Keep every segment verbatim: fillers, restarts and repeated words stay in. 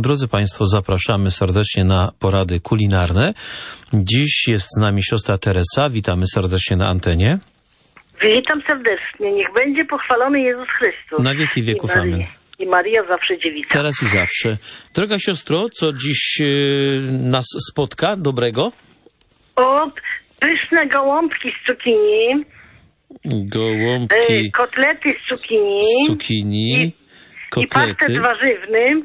Drodzy Państwo, zapraszamy serdecznie na porady kulinarne. Dziś jest z nami siostra Teresa. Witamy serdecznie na antenie. Witam serdecznie. Niech będzie pochwalony Jezus Chrystus. Na wieki wieków, amen. I Maria zawsze dziewica. Teraz i zawsze. Droga siostro, co dziś yy, nas spotka dobrego? O, pyszne gołąbki z cukinii. Gołąbki. Y, kotlety z cukinii. Z cukinii. I, kotlety. I pasztet warzywny.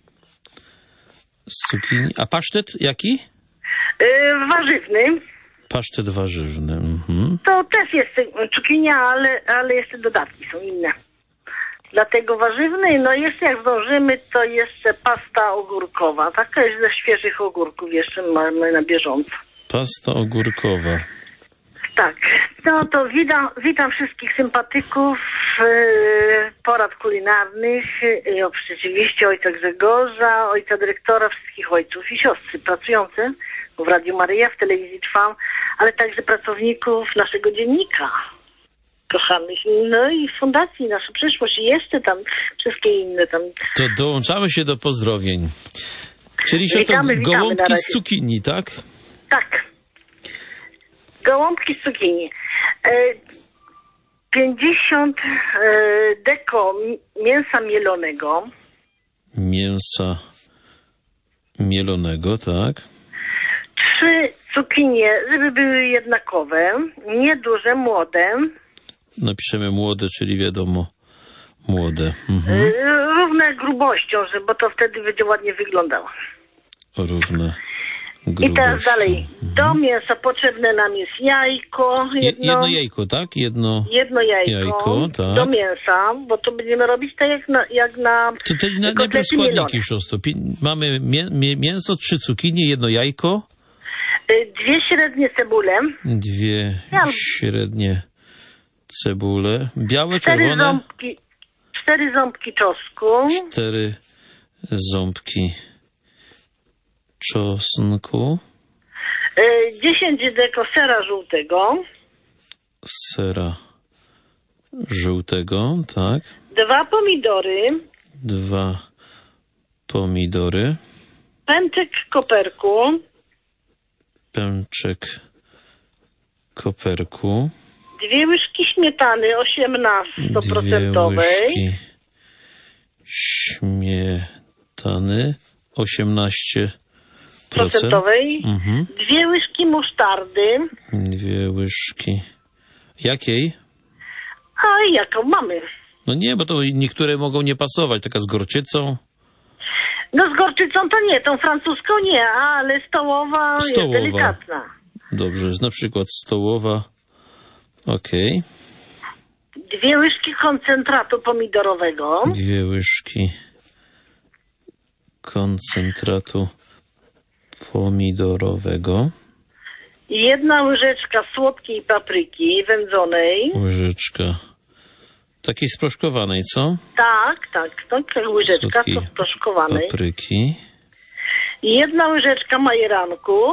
Z cukinii. A pasztet jaki? Y, warzywny. Pasztet warzywny. Mhm. To też jest cukinia, ale, ale jeszcze dodatki są inne. Dlatego warzywny, no jeszcze jak zdążymy, to jeszcze pasta ogórkowa. Taka jest ze świeżych ogórków, jeszcze mamy na bieżąco. Pasta ogórkowa. Tak, no to witam, witam wszystkich sympatyków yy, porad kulinarnych, yy, oczywiście ojca Grzegorza, ojca dyrektora, wszystkich ojców i siostry pracujące w Radiu Maryja, w telewizji Trwam, ale także pracowników naszego dziennika kochanych, no i Fundacji Nasza Przyszłość i jeszcze tam wszystkie inne tam. To dołączamy się do pozdrowień. Czyli się witamy, to witamy gołąbki z cukinii, tak? Tak. Gołąbki z cukinii. pięćdziesiąt deko mięsa mielonego. Mięsa mielonego, tak. Trzy cukinie, żeby były jednakowe, nieduże, młode. Napiszemy młode, czyli wiadomo, młode. Mhm. Równe grubością, żeby, bo to wtedy będzie ładnie wyglądało. Równe. I teraz dalej. Do mięsa potrzebne nam jest jajko. Jedno, jedno jajko, tak? Jedno, jedno jajko, jajko tak. Do mięsa, bo to będziemy robić tak jak na, jak na Czy te na, najpierw składniki, siostro. Mamy mię, mię, mięso, trzy cukinie, jedno jajko. Dwie średnie cebule. Dwie ja. średnie cebule. Białe, cztery czerwone. Ząbki, cztery ząbki czosnku. Cztery ząbki czosnku. dziesięć deko sera żółtego. Sera żółtego, tak. Dwa pomidory. Dwa pomidory. Pęczek koperku. Pęczek koperku. Dwie łyżki śmietany osiemnastoprocentowej. Dwie łyżki śmietany osiemnaście procentowej. Mhm. Dwie łyżki musztardy. Dwie łyżki. Jakiej? A jaką mamy? No nie, bo to niektóre mogą nie pasować. Taka z gorczycą. No z gorczycą to nie, tą francuską nie, ale stołowa, stołowa. jest delikatna. Dobrze, jest na przykład stołowa. Okej. Okay. Dwie łyżki koncentratu pomidorowego. Dwie łyżki koncentratu pomidorowego. Jedna łyżeczka słodkiej papryki wędzonej. Łyżeczka takiej sproszkowanej, co? Tak, tak, tak, łyżeczka to sproszkowanej. Papryki. Jedna łyżeczka majeranku.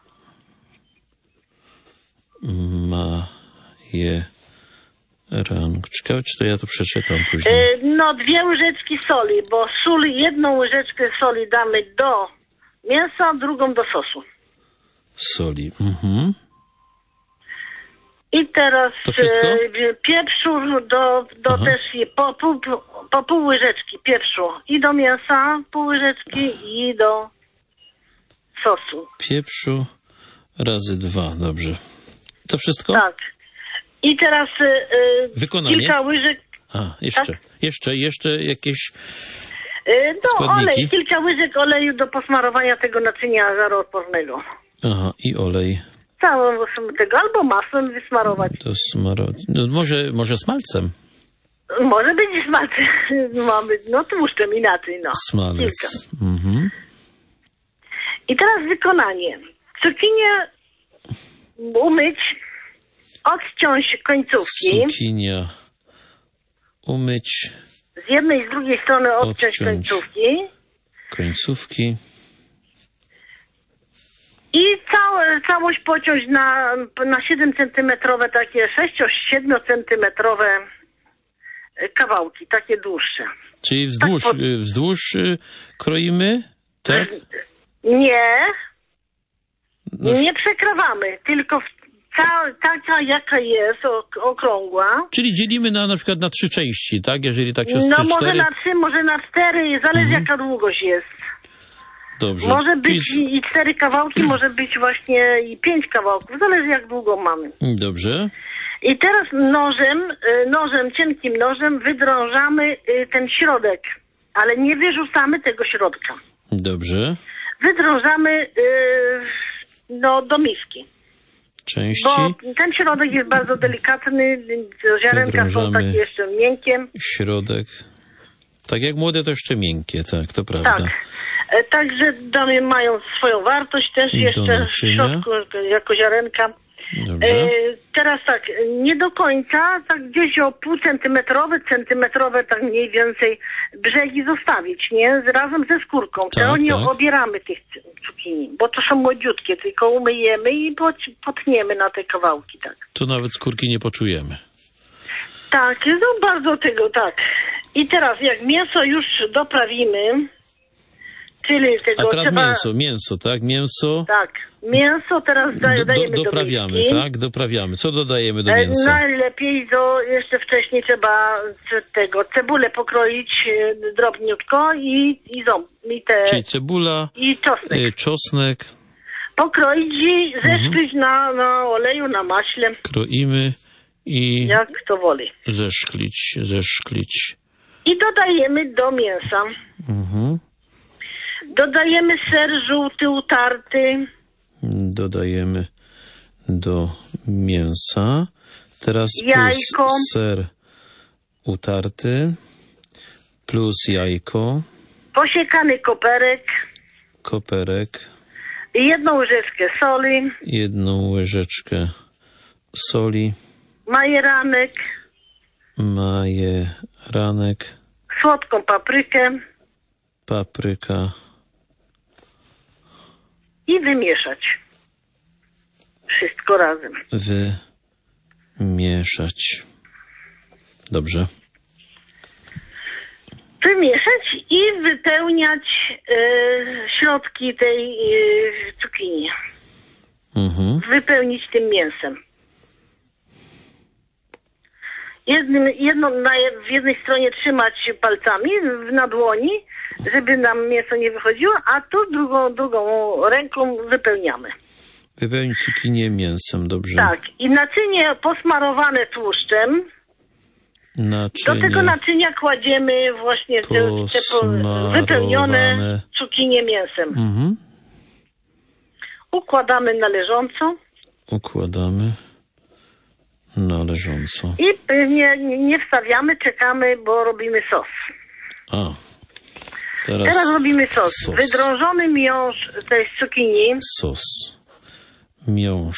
Majeranku. Ciekawe, czy to ja to przeczytam później. Yy, no, dwie łyżeczki soli, bo sól, jedną łyżeczkę soli damy do mięsa, drugą do sosu. Soli. Mhm. I teraz to wszystko? E, pieprzu do, do też po pół, po pół łyżeczki pieprzu i do mięsa, pół łyżeczki i do sosu. Pieprzu razy dwa, dobrze. To wszystko? Tak. I teraz e, Wykonanie? kilka łyżek. A, jeszcze, tak? jeszcze, jeszcze jakieś e, no, składniki? olej, kilka łyżek oleju do posmarowania tego naczynia żaroodpornego. Aha, i olej. Całą tego, albo masłem wysmarować. To smaro... no, może, może smalcem? Może być smalcem. Mamy, no tłuszczem inaczej, no. Smalec. Mhm. I teraz wykonanie. Cukinię umyć, odciąć końcówki. Cukinia umyć. Z jednej i z drugiej strony odciąć, odciąć końcówki. Końcówki. I całe, całość pociąć na, na siedem centymetrów, takie sześć-siedem centymetrów kawałki, takie dłuższe. Czyli wzdłuż, tak pod... wzdłuż kroimy tak? Nie, No, nie przekrawamy, tylko w, ta, taka jaka jest, ok, okrągła. czyli dzielimy na na przykład na trzy części, tak? Jeżeli tak się z No trzy, może cztery. na trzy, może na cztery, zależy Mhm. jaka długość jest. Dobrze. Może być Czyli... i, i cztery kawałki, może być właśnie i pięć kawałków, zależy jak długo mamy. Dobrze. I teraz nożem, y, nożem, cienkim nożem wydrążamy y, ten środek, ale nie wyrzucamy tego środka. Dobrze. Wydrążamy y, no, do miski. Części. Bo ten środek jest bardzo delikatny, ziarenka są Wydrążamy. takie jeszcze miękkie. Środek. Tak jak młode, to jeszcze miękkie, tak, to prawda. Tak. E, Także damy mają swoją wartość też Do jeszcze w naczynia. środku jako ziarenka. Dobrze. E, teraz tak, nie do końca, tak gdzieś o pół centymetrowe, centymetrowe, tak mniej więcej brzegi zostawić, nie? Z, razem ze skórką. Tak, To nie tak. obieramy tych cukinii, bo to są młodziutkie, tylko umyjemy i pot, potniemy na te kawałki, tak. Tu nawet skórki nie poczujemy. Tak, no bardzo tego, tak. I teraz jak mięso już doprawimy, czyli tego A teraz trzeba... mięso, mięso, tak? Mięso. Tak, mięso teraz da, Do, dajemy do, do doprawiamy, miski. tak? Doprawiamy. Co dodajemy do E, mięsa? Najlepiej to jeszcze wcześniej trzeba ce- tego cebulę pokroić e, drobniutko i, i, ząb, i te Czyli cebula, i czosnek. y, czosnek, Pokroić i zeszklić na, na oleju, na maśle, kroimy i jak kto woli. zeszklić, zeszklić. I dodajemy do mięsa. Mhm. Dodajemy ser żółty utarty. Dodajemy do mięsa. Teraz Jajko. plus ser utarty, plus jajko, Posiekany koperek. koperek, Jedną łyżeczkę soli. jedną łyżeczkę soli, Majeranek. majeranek, Słodką paprykę. papryka I wymieszać. Wszystko razem. wymieszać. Dobrze. Wymieszać i wypełniać e, środki tej e, cukinii. Mhm. Wypełnić tym mięsem. Jednym, jedną, na, jed- w jednej stronie trzymać palcami w- na dłoni, żeby nam mięso nie wychodziło, a tu drugą, drugą ręką wypełniamy. Wypełnić cukinię mięsem, dobrze. Tak. I naczynie posmarowane tłuszczem. Naczynie. Do tego naczynia kładziemy właśnie te, te po- wypełnione Posmarowane. cukinie mięsem. Mhm. Układamy należąco Układamy należąco. i nie, nie wstawiamy, czekamy, bo robimy sos. A, teraz, Teraz robimy sos. sos. Wydrążony miąższ tej cukinii sos. Miąższ.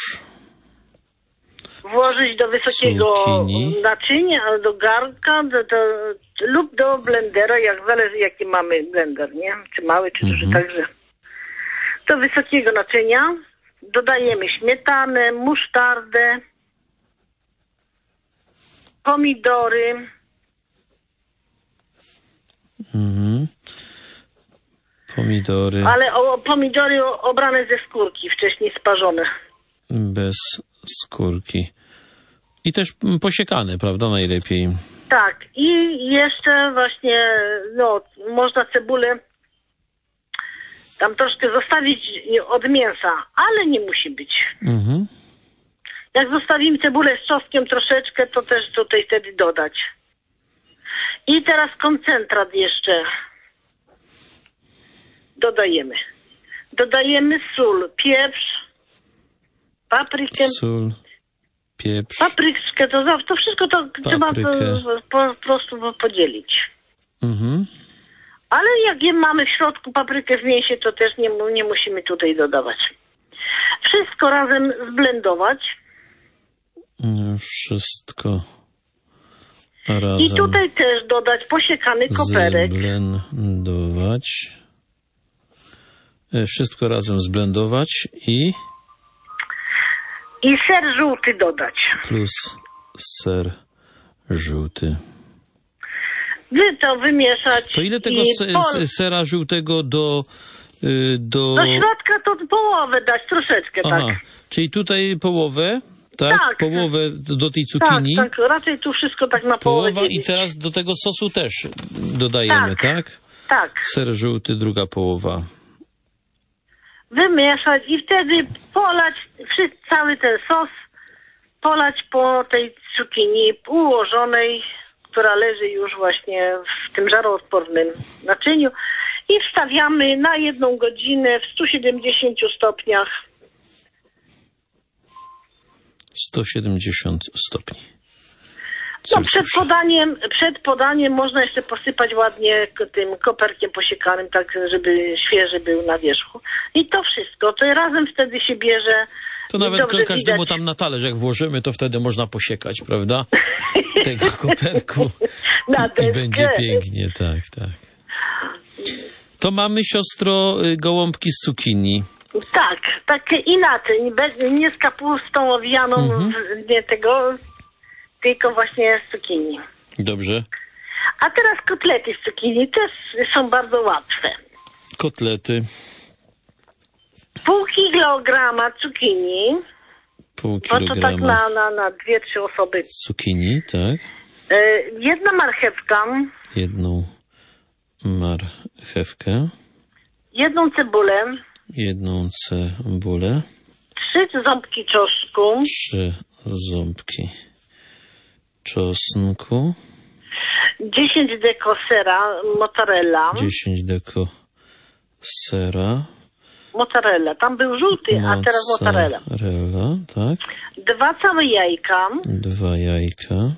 włożyć do wysokiego Cukinii. naczynia, do garnka do, do, lub do blendera, jak zależy jaki mamy blender, nie? Czy mały, czy duży, Mhm. także do wysokiego naczynia dodajemy śmietanę, musztardę, pomidory, Mhm. Pomidory ale o, pomidory o- obrane ze skórki, wcześniej sparzone. bez skórki. I też mm, posiekane, prawda, najlepiej. Tak, i jeszcze właśnie, no, można cebulę tam troszkę zostawić od mięsa, ale nie musi być. Mhm. Jak zostawimy cebulę z czosnkiem troszeczkę, to też tutaj wtedy dodać. I teraz koncentrat jeszcze dodajemy. Dodajemy sól, pieprz, paprykę. Sól, pieprz, Papryczkę, to, za- to wszystko to trzeba po, Paprykę. po, po prostu podzielić. mhm. Ale jak je mamy w środku paprykę w mięsie, to też nie, mu- nie musimy tutaj dodawać. Wszystko razem zblendować. Wszystko razem. I tutaj też dodać posiekany koperek. Zblendować. E, Wszystko razem zblendować i I ser żółty dodać. plus ser żółty. Wy to wymieszać. To ile tego i se, pol- sera żółtego do y, do... Do środka to połowę dać, troszeczkę, Aha, tak. czyli tutaj połowę, tak? Tak. Połowę do tej cukinii. Tak, tak, raczej tu wszystko tak na połowę Połowa i dzielić. teraz do tego sosu też dodajemy, tak? Tak. Tak. Ser żółty, druga połowa. Wymieszać i wtedy polać wszy- cały ten sos, polać po tej cukinii ułożonej, która leży już właśnie w tym żaroodpornym naczyniu i wstawiamy na jedną godzinę w stu siedemdziesięciu stopniach. sto siedemdziesiąt stopni. No przed podaniem, przed podaniem można jeszcze posypać ładnie k- tym koperkiem posiekanym, tak żeby świeży był na wierzchu. I to wszystko, to razem wtedy się bierze. To i nawet dobrze każdemu widać. tam na talerz, jak włożymy, to wtedy można posiekać, prawda? Tego koperku. Na I deskę. będzie pięknie, tak, tak. To mamy, siostro, y, gołąbki z cukinii. Tak, tak inaczej, be- nie z kapustą owijaną, Mhm. w, nie tego, tylko właśnie z cukinii. Dobrze. A teraz kotlety z cukinii też są bardzo łatwe. Kotlety, Pół kilograma cukinii, pół bo to tak kilograma na, na, na dwie, trzy osoby. cukinii, tak. E, jedna marchewka, Jedną marchewkę, jedną cebulę, jedną cebulę, trzy ząbki czosnku, trzy ząbki czosnku, dziesięć deko sera, mozzarella, dziesięć deko sera, mozzarella, tam był żółty, a teraz mozzarella. mozzarella, tak. Dwa całe jajka, Dwa jajka,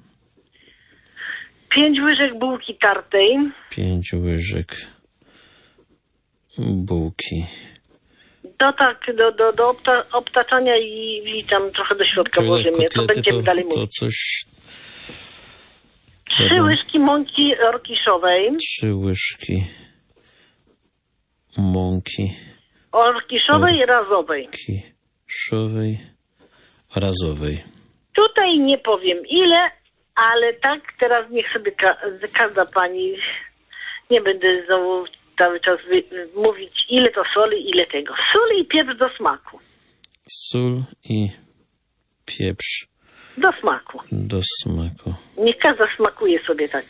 pięć łyżek bułki tartej, pięć łyżek bułki. do tak, do, do, do obta, obtaczania i, i tam trochę do środka Czyli włożymy, to kotlety będziemy to, dalej to mówić. coś... Trzy łyżki mąki orkiszowej, Trzy łyżki mąki orkiszowej i razowej. kiszowej, razowej. Tutaj nie powiem ile, ale tak teraz niech sobie ka- każda pani, nie będę znowu cały czas wy- mówić ile to soli, ile tego. Sól i pieprz do smaku. Sól i pieprz Do smaku. do smaku. Niech każda smakuje sobie tak.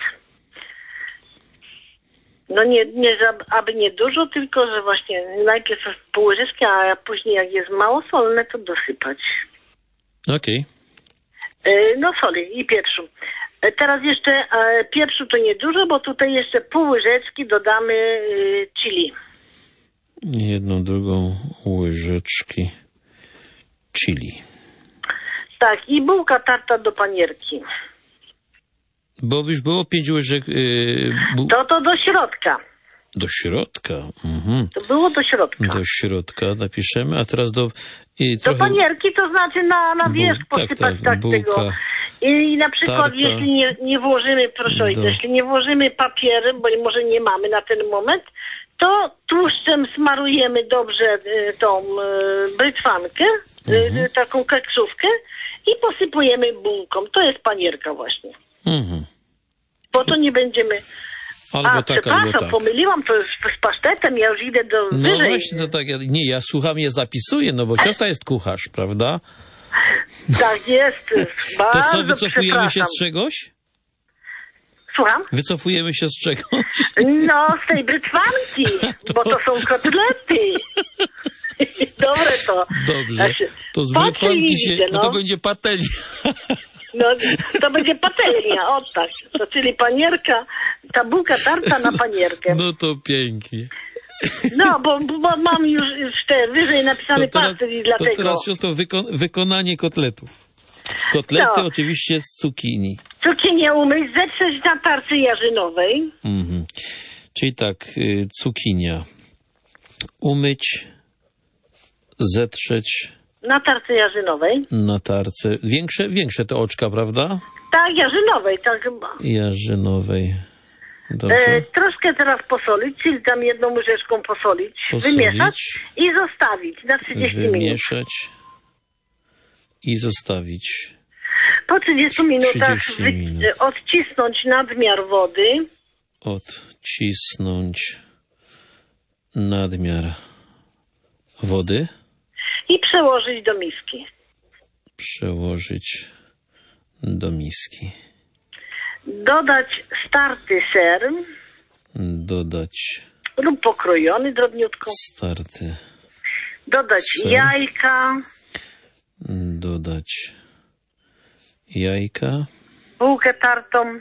No nie, nie, za- aby nie dużo, tylko że właśnie najpierw pół łyżeczki, a później jak jest mało solne, to dosypać. Okej. E, No soli i pieprzu. E, Teraz jeszcze e, pieprzu to nie dużo, bo tutaj jeszcze pół łyżeczki dodamy e, chili. Jedną, drugą łyżeczki chili. Tak, i bułka tarta do panierki. Bo już było pięć łyżek yy, bu- To to do środka. do środka. Mhm. To było do środka. Do środka napiszemy, a teraz do... I Do trochę... panierki to znaczy na, na Bu- wierzch tak, posypać tak, tak, bułka, tego. I na przykład tarta. jeśli nie, nie włożymy, proszę ojca, Do- jeśli nie włożymy papierem, bo może nie mamy na ten moment, to tłuszczem smarujemy dobrze y, tą y, brytwankę, y, Mhm. taką keksówkę i posypujemy bułką. To jest panierka właśnie. Mhm. Bo to nie będziemy... Albo A, tak, przepraszam, albo tak. pomyliłam to z, z pasztetem, ja już idę do No wyżej. właśnie, to tak, ja, nie, ja słucham, je zapisuję, no bo siostra jest kucharz, prawda? Tak jest, bardzo To co, wycofujemy się przepraszam. z czegoś? Słucham? Wycofujemy się z czegoś? No, z tej brytwanki, bo to są kotlety. Dobre to. Dobrze, Tak się- to z patrzę i brytwanki się, widzę, no to będzie patelnia. No, to będzie patelnia, o tak. To czyli panierka, ta bułka tarta na panierkę. No to pięknie. No, bo, bo mam już, już te wyżej napisane To teraz, pasy i to dlatego. teraz siostro, wyko- wykonanie kotletów. Kotlety No. oczywiście z cukinii. Cukinię umyć, zetrzeć na tarczy jarzynowej. Mhm. Czyli tak, y, cukinia. Umyć, zetrzeć Na tarce jarzynowej. na tarce. Większe, większe te oczka, prawda? Tak, jarzynowej, tak chyba. Jarzynowej. Dobrze. E, troszkę teraz posolić, czyli tam jedną łyżeczką posolić, Posolić. wymieszać i zostawić na trzydzieści minut. Wymieszać i zostawić. Po trzydziestu minutach trzydzieści wy- minut. odcisnąć nadmiar wody. Odcisnąć nadmiar wody. I przełożyć do miski. Przełożyć do miski. Dodać starty ser. Dodać Lub pokrojony drobniutko. starty Dodać ser. jajka. Dodać jajka. Bułkę tartą.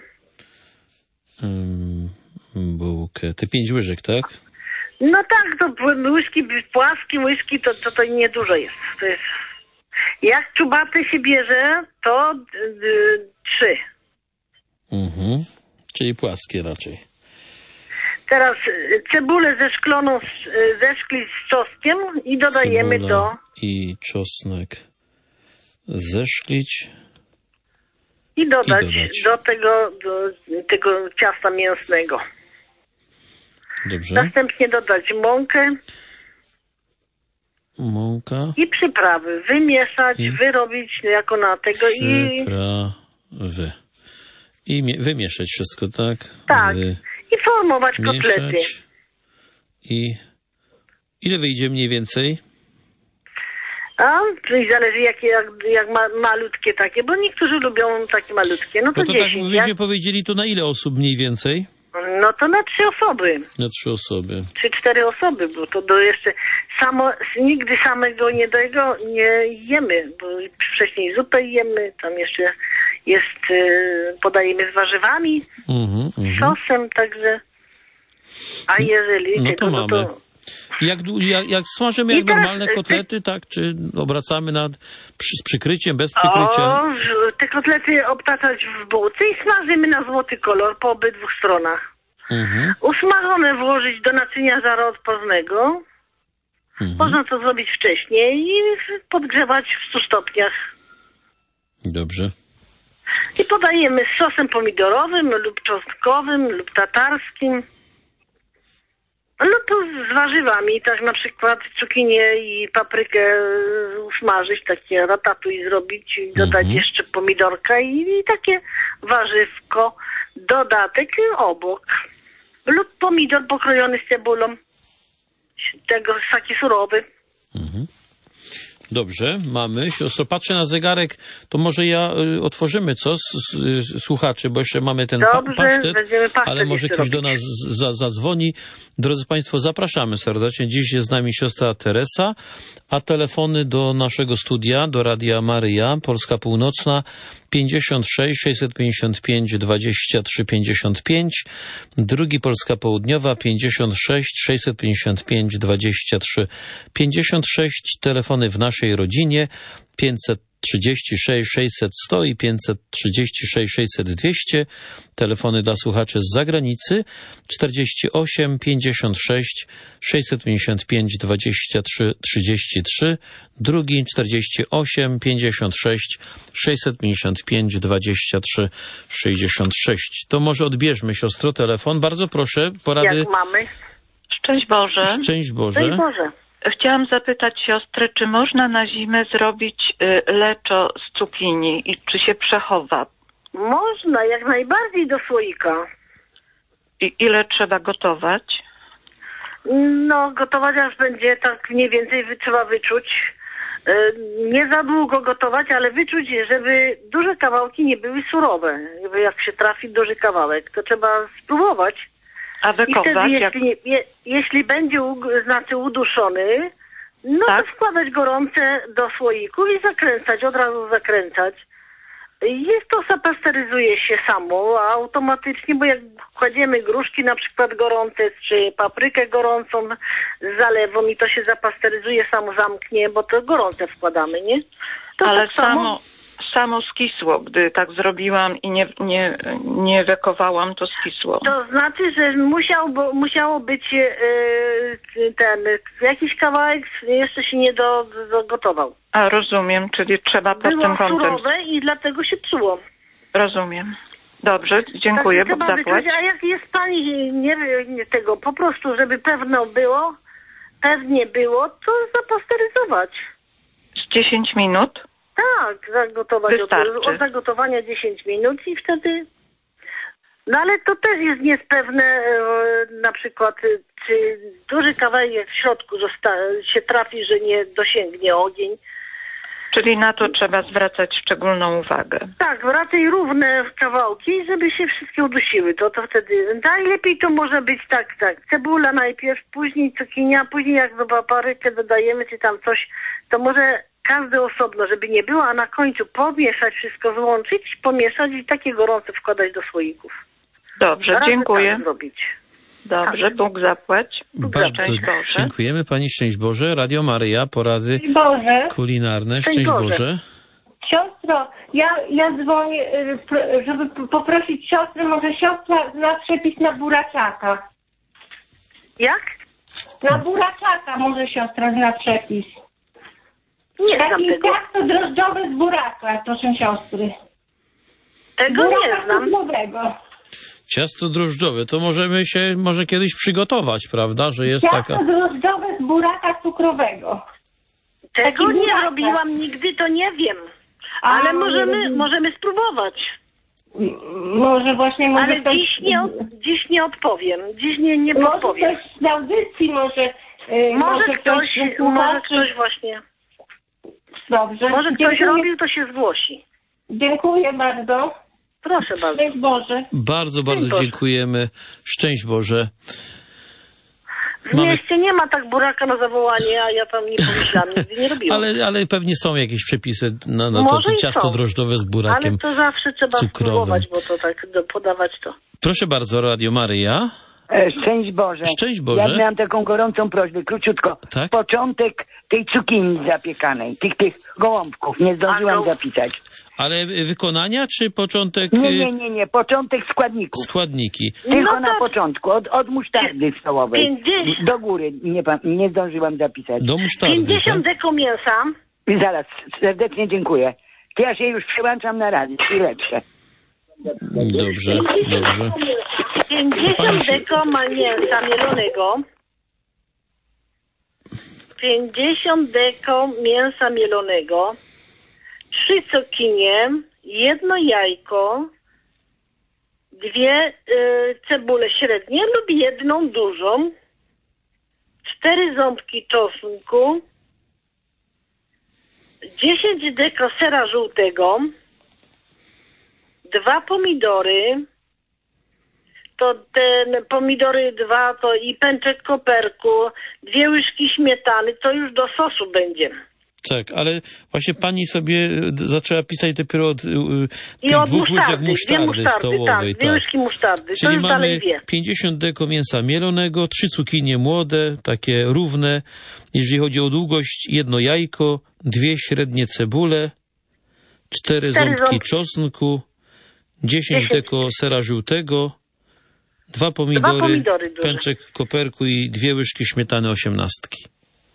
Um, bułkę. Te pięć łyżek, tak? No tak, to łyżki, płaskie łyżki to, to, to niedużo jest. To jest. Jak czubaty się bierze, to y, trzy. Mhm. Czyli płaskie raczej. Teraz y, cebulę zeszkloną, y, zeszklić z czosnkiem i dodajemy Cebula do... i czosnek zeszklić. I dodać, I dodać. do tego, do tego ciasta mięsnego. Dobrze. Następnie dodać mąkę Mąka. i przyprawy. Wymieszać, I wyrobić jako na tego i... Przyprawy. I mie- wymieszać wszystko, tak? Tak. I formować kotlety. Wymieszać. I ile wyjdzie mniej więcej? A, czyli zależy jakie, jak, jak ma, malutkie takie, bo niektórzy lubią takie malutkie. No to, No to tak, dziesięć. byśmy Jak, powiedzieli, to na ile osób mniej więcej? no to na trzy osoby. Na trzy osoby. Trzy, cztery osoby, bo to do jeszcze samo, nigdy samego nie do jego nie jemy, bo wcześniej zupę jemy, tam jeszcze jest, y, podajemy z warzywami, Mhm, mhm. sosem, także, a jeżeli No tego, to no mamy. to... Jak, dłu- jak, jak smażymy I jak teraz, normalne y, kotlety, tak? Czy obracamy nad, przy, z przykryciem, bez przykrycia? O, te kotlety obtaczać w bułce i smażymy na złoty kolor po obydwu stronach. Mhm, Usmażone włożyć do naczynia żaroodpornego. mhm. Można to zrobić wcześniej i podgrzewać w stu stopniach. Dobrze. I podajemy z sosem pomidorowym lub czosnkowym lub tatarskim. Lub z warzywami, tak na przykład cukinię i paprykę usmażyć, takie ratatouille zrobić i dodać Mhm. jeszcze pomidorka i, i takie warzywko, dodatek obok. Lub pomidor pokrojony z cebulą, tego taki surowy. Mhm. Dobrze, mamy. Siostro, patrzę na zegarek, to może ja y, otworzymy co? S, s, słuchaczy, bo jeszcze mamy ten pa- Dobrze, pasztet, będziemy pasztet ale może jeszcze ktoś do robić. nas z, za, zadzwoni. Drodzy Państwo, zapraszamy serdecznie. Dziś jest z nami siostra Teresa, a telefony do naszego studia, do Radia Maryja, Polska Północna, pięćdziesiąt sześć sześćset pięćdziesiąt pięć dwadzieścia trzy pięćdziesiąt pięć, drugi Polska Południowa, pięćdziesiąt sześć sześćset pięćdziesiąt pięć dwadzieścia trzy pięćdziesiąt sześć, telefony w naszej rodzinie, pięćset trzydzieści sześć sześćset sto i pięćset trzydzieści sześć sześćset dwieście, telefony dla słuchaczy z zagranicy, czterdzieści osiem pięćdziesiąt sześć sześćset pięćdziesiąt pięć dwadzieścia trzy trzydzieści trzy, drugi czterdzieści osiem pięćdziesiąt sześć sześćset pięćdziesiąt pięć dwadzieścia trzy sześćdziesiąt sześć. To może odbierzmy, siostro, telefon. Bardzo proszę, porady. Jak mamy? Szczęść Boże. Szczęść Boże. Daj Boże. Chciałam zapytać siostrę, czy można na zimę zrobić y, leczo z cukinii i czy się przechowa? Można, jak najbardziej do słoika. I ile trzeba gotować? No, gotować aż będzie, tak mniej więcej wy, trzeba wyczuć. E, nie za długo gotować, ale wyczuć, żeby duże kawałki nie były surowe. Żeby jak się trafi duży kawałek, to trzeba spróbować. A I wtedy, wykować? Jak... jeśli, je, jeśli będzie ug- znaczy uduszony, no Tak? to wkładać gorące do słoików i zakręcać, od razu zakręcać. Jest to, zapasteryzuje się samo automatycznie, bo jak kładziemy gruszki na przykład gorące, czy paprykę gorącą z zalewą i to się zapasteryzuje, samo zamknie, bo to gorące wkładamy, nie? To Ale tak samo, samo skisło, gdy tak zrobiłam i nie, nie, nie wekowałam, to skisło. To znaczy, że musiał, bo, musiało być e, ten, jakiś kawałek jeszcze się nie do, dogotował. A rozumiem, czyli trzeba pod Było tym kątem. surowe i dlatego się psuło. Rozumiem. Dobrze, dziękuję, Tak, Bóg trzeba zapłać. wykryć, a jak jest pani, nie, nie tego, po prostu, żeby pewno było, pewnie było, to zapasteryzować. Z dziesięć minut? Tak, zagotować od, Wystarczy. od zagotowania dziesięć minut i wtedy... No ale to też jest niepewne, e, na przykład, e, czy duży kawałek w środku zosta- się trafi, że nie dosięgnie ogień. Czyli na to trzeba zwracać szczególną uwagę. Tak, raczej równe kawałki, żeby się wszystkie udusiły. To, to wtedy najlepiej to może być tak, tak. Cebula najpierw, później cukinia, później jak do paparykę dodajemy, czy tam coś, to może każdy osobno, żeby nie było, a na końcu pomieszać wszystko, złączyć, pomieszać i takie gorące wkładać do słoików. Dobrze, Razy dziękuję. tak zrobić. Dobrze, Bóg zapłać. Bardzo Szczęść Boże. dziękujemy Pani, szczęść Boże. Radio Maryja, porady Boże, kulinarne, Szczęść szczęść Boże. Boże. siostro, ja, ja dzwonię, y, pr- żeby p- poprosić siostrę, może siostra zna przepis na buraczaka. Jak? Na buraczaka może siostra zna przepis. Nie znam Taki tego. ciasto drożdżowe z buraka, proszę siostry. Tego nie Buraka znam. cukrowego. Ciasto drożdżowe, to możemy się może kiedyś przygotować, prawda, że jest Ciasto taka... drożdżowe z buraka cukrowego. Tego Taki nie buraka. robiłam nigdy, to nie wiem. A, Ale nie możemy, rozumiem. możemy spróbować. M- Może właśnie może Ale ktoś... dziś nie, od, dziś nie odpowiem. Dziś nie, nie Może podpowiem. ktoś z audycji, może... y, Może ktoś, ze może słuchaczy. ktoś właśnie, Dobrze. może ktoś Dziękuję. robił, to się zgłosi. Dziękuję bardzo. Proszę bardzo. Szczęść Boże. Bardzo, bardzo Boże. dziękujemy. Szczęść Boże. W Mamy- mieście nie ma tak buraka na zawołanie, a ja tam nie pomyślałam, nigdy nie robiłam. Ale, ale pewnie są jakieś przepisy na, na to, Może to i ciasto są. drożdżowe z burakiem. Ale to zawsze trzeba cukrowym. spróbować, bo to tak do, podawać to. Proszę bardzo, Radio Maryja. E, Szczęść Boże. Szczęść Boże. Ja miałam taką gorącą prośbę, króciutko. Tak? Początek tej cukinii zapiekanej, tych, tych gołąbków, nie zdążyłam A, no. zapisać. Ale wykonania czy początek Nie, y, nie, nie, nie, początek składników. składniki? Tylko No na tak. początku, od, od musztardy stołowej. pięćdziesiąt. Do góry, nie, pa- nie zdążyłam zapisać. Do musztardy, pięćdziesiąt tak? deko mięsa, I zaraz, serdecznie dziękuję. To ja się już przyłączam na razie, chwileczkę. Dobrze, dobrze. pięćdziesiąt deko ma mięsa mielonego, pięćdziesiąt deko mięsa mielonego, trzy cukinie, jedno jajko, dwie y, cebule średnie lub jedną dużą, cztery ząbki czosnku, dziesięć deko sera żółtego, dwa pomidory, to te pomidory dwa, to i pęczek koperku, dwie łyżki śmietany, to już do sosu będzie. Tak, ale właśnie pani sobie y, zaczęła pisać dopiero od y, y, I tych od dwóch łyżek musztardy, dwie musztardy musztardy, stołowej. tak, dwie łyżki musztardy, to Czyli już dalej mamy wie. pięćdziesiąt deko mięsa mielonego, trzy cukinie młode, takie równe. Jeżeli chodzi o długość, jedno jajko, dwie średnie cebule, cztery ząbki ząbki. czosnku, dziesięć Dziesięć. deko sera żółtego, dwa pomidory, pomidory duże. pęczek koperku i dwie łyżki śmietany osiemnastki.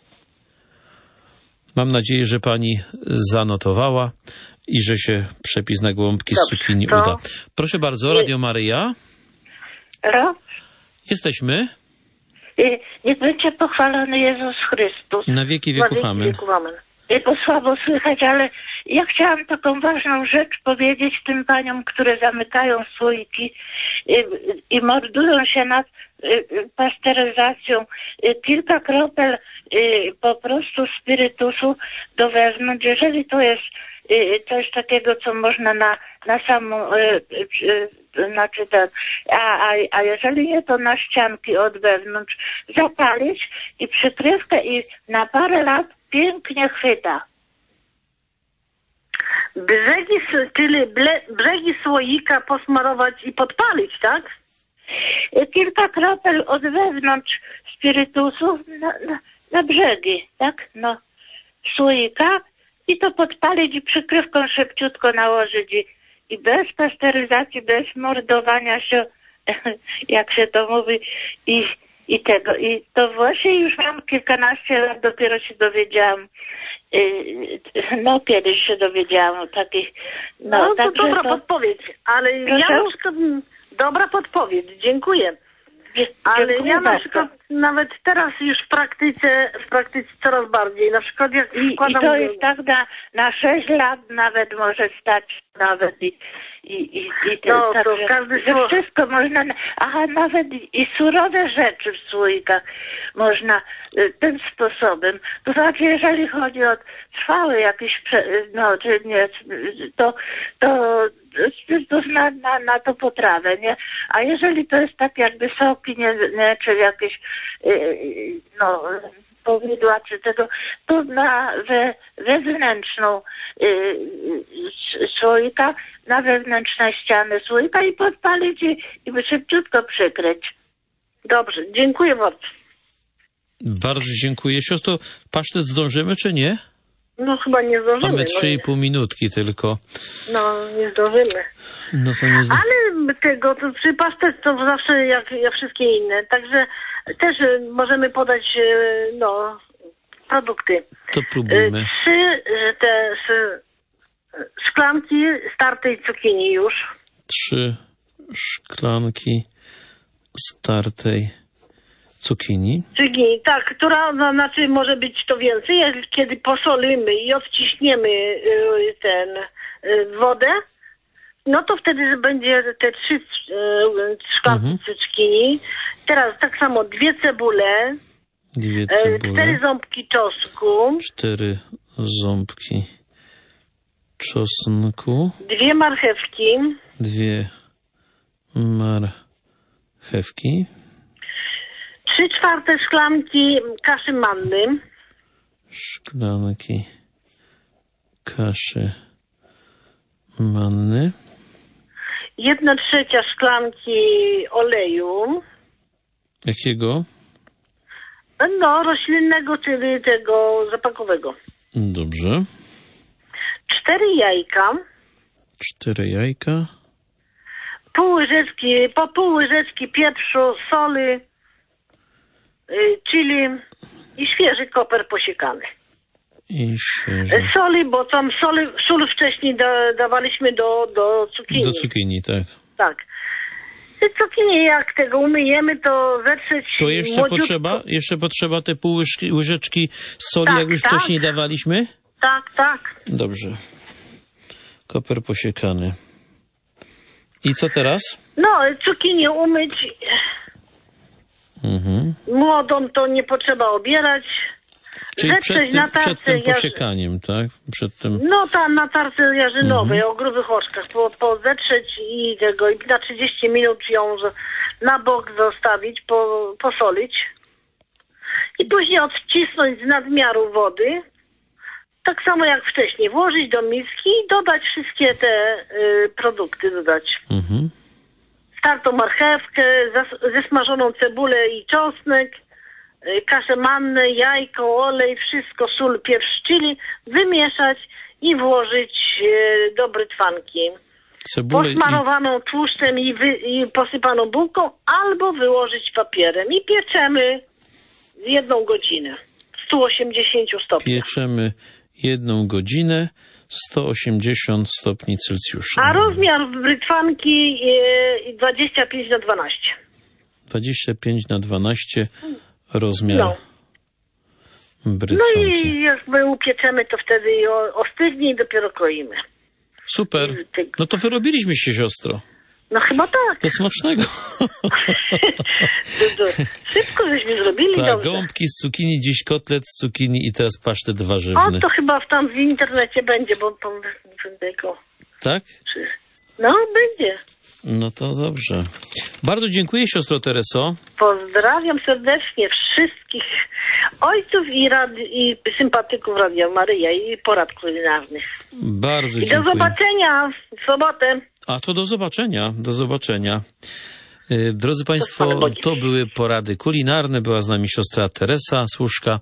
Mam nadzieję, że pani zanotowała i że się przepis na gołąbki z Dobrze, cukinii to- uda. Proszę bardzo, Radio Maryja. Ro? Jesteśmy. Y, Niech będzie pochwalony Jezus Chrystus. Na wieki Na wieków wieki amen. wieków amen. Y, Bo słabo słychać, ale ja chciałam taką ważną rzecz powiedzieć tym paniom, które zamykają słoiki y, i mordują się nad y, y, pasteryzacją. Y, Kilka kropel y, po prostu spirytusu do wewnątrz. Jeżeli to jest y, coś takiego, co można na, na samą, y, y, y, znaczy tak, a, a, a jeżeli nie, to na ścianki od wewnątrz zapalić i przykrywkę i na parę lat pięknie chwyta. Brzegi, s- czyli ble, brzegi słoika posmarować i podpalić, tak? Y, Kilka kropel od wewnątrz spirytusu na, na, na brzegi, tak? No, słoika i to podpalić i przykrywką szybciutko nałożyć i, i bez pasteryzacji, bez mordowania się, jak się to mówi, i, i tego. I to właśnie już mam kilkanaście lat, dopiero się dowiedziałam. y, No, kiedyś się dowiedziałam o takich. No, No, to także dobra to, podpowiedź, ale Proszę? ja na przykład, dobra podpowiedź, dziękuję. dzie- Ale dziękuję ja na bardzo. przykład nawet teraz już w praktyce, w praktyce coraz bardziej. Na przykład jak I, i wkładam... to jest tak na, na sześć lat nawet może stać nawet i, i, i, i to, No, tak, to że, każdy że sło- wszystko można, aha, nawet i surowe rzeczy w słoikach można y, tym sposobem. To znaczy, jeżeli chodzi o trwałe jakieś, prze, no, czy nie, to, to, to na, na, na to potrawę, nie? A jeżeli to jest tak jakby soki, nie, nie czy jakieś, y, no, powidła, czy tego, to na we, wewnętrzną y, y, słoika, na wewnętrzne ściany słoika i podpalić i, i szybciutko przykryć. Dobrze, dziękuję bardzo. Bardzo dziękuję. Siostro, pasztet zdążymy, czy nie? No chyba nie zdążymy. Mamy no, trzy i pół minutki tylko. no nie zdążymy. No to nie zdążymy. Ale tego, to przy pasztet to zawsze jak, jak wszystkie inne. Także też e, możemy podać e, no, produkty. To E, próbujmy. Trzy e, te s- szklanki startej cukinii już. Trzy szklanki startej cukinii. Cukinii, tak, która no, znaczy może być to więcej, jak- kiedy posolimy i odciśniemy e, ten e, wodę, no to wtedy będzie te trzy e, szklanki Mhm. cukinii. Teraz tak samo dwie cebule, Dwie e, cebule. cztery ząbki czosnku, Cztery ząbki czosnku. dwie marchewki, Dwie marchewki. trzy czwarte szklanki kaszy manny, Szklanki kaszy manny. jedna trzecia szklanki oleju, Jakiego? no roślinnego, czyli tego zapakowego, Dobrze. cztery jajka, Cztery jajka. pół łyżeczki, po pół łyżeczki pieprzu, soli, y, chili i świeży koper posiekany. I świeże. Y, Soli, bo tam soli, sól wcześniej da, dawaliśmy do, do cukinii. Do cukinii, tak. Tak. I cukinię jak tego umyjemy, to zetrzeć To jeszcze młodziutko. potrzeba, jeszcze potrzeba te pół łyżki, łyżeczki soli, Tak, jak już tak. wcześniej dawaliśmy? Tak, tak. Dobrze. Koper posiekany. I co teraz? No, cukinię umyć. Mhm. Młodą to nie potrzeba obierać. Czyli przed Zetrzeć tym, na tarce przed tym jarzy- posiekaniem, tak? Przed tym. No tam na tarce jarzynowej, Mhm. o grubych oczkach, po, po zetrzeć i tego, i na trzydzieści minut ją z- na bok zostawić, po, posolić. I później odcisnąć z nadmiaru wody. Tak samo jak wcześniej, włożyć do miski i dodać wszystkie te y, produkty, dodać. Mhm. Startą marchewkę, zas- zesmażoną cebulę i czosnek, y, kaszę mannę, jajko, olej, wszystko, sól, pieprz, chili, wymieszać i włożyć y, do brytwanki. Cebulę i... Posmarowaną tłuszczem i, wy- i posypaną bułką, albo wyłożyć papierem i pieczemy jedną godzinę. sto osiemdziesiąt stopni. Pieczemy jedną godzinę, sto osiemdziesiąt stopni Celsjusza. A rozmiar brytwanki y, dwadzieścia pięć na dwanaście. dwadzieścia pięć na dwanaście rozmiar No. No brytwanki. i jak my upieczemy, to wtedy i o- ostygnie i dopiero kroimy. Super. No to wyrobiliśmy się, siostro. No chyba tak. To smacznego. To- to Szybko żeśmy zrobili, Tak, dobrze. gąbki z cukinii, dziś kotlet z cukinii i teraz pasztet O, warzywny. to chyba w tam w internecie będzie, bo po tego. Tak? No, będzie. No to dobrze. Bardzo dziękuję, siostro Tereso. Pozdrawiam serdecznie wszystkich ojców i, radi- i sympatyków Radia Maryja i porad kulinarnych. Bardzo I do dziękuję. zobaczenia w sobotę. A to do zobaczenia, do zobaczenia. Y, Drodzy Państwo, Panem Bogiem. to były porady kulinarne. Była z nami siostra Teresa Służka.